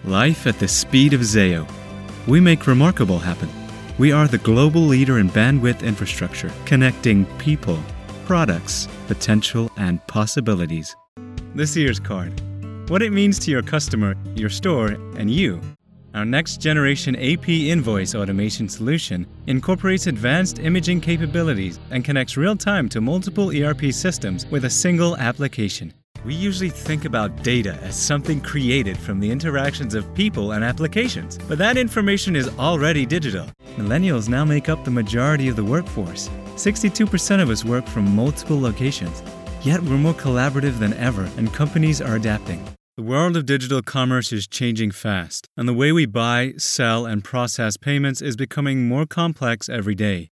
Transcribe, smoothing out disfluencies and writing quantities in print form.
Life at the speed of Zayo. We make remarkable happen. We are the global leader in bandwidth infrastructure, connecting people, products, potential, and possibilities. This year's card. What it means to your customer, your store, and you. Our next-generation AP invoice automation solution incorporates advanced imaging capabilities and connects real-time to multiple ERP systems with a single application. We usually think about data as something created from the interactions of people and applications, but that information is already digital. Millennials now make up the majority of the workforce. 62% of us work from multiple locations. Yet we're more collaborative than ever, and companies are adapting. The world of digital commerce is changing fast, and the way we buy, sell, and process payments is becoming more complex every day.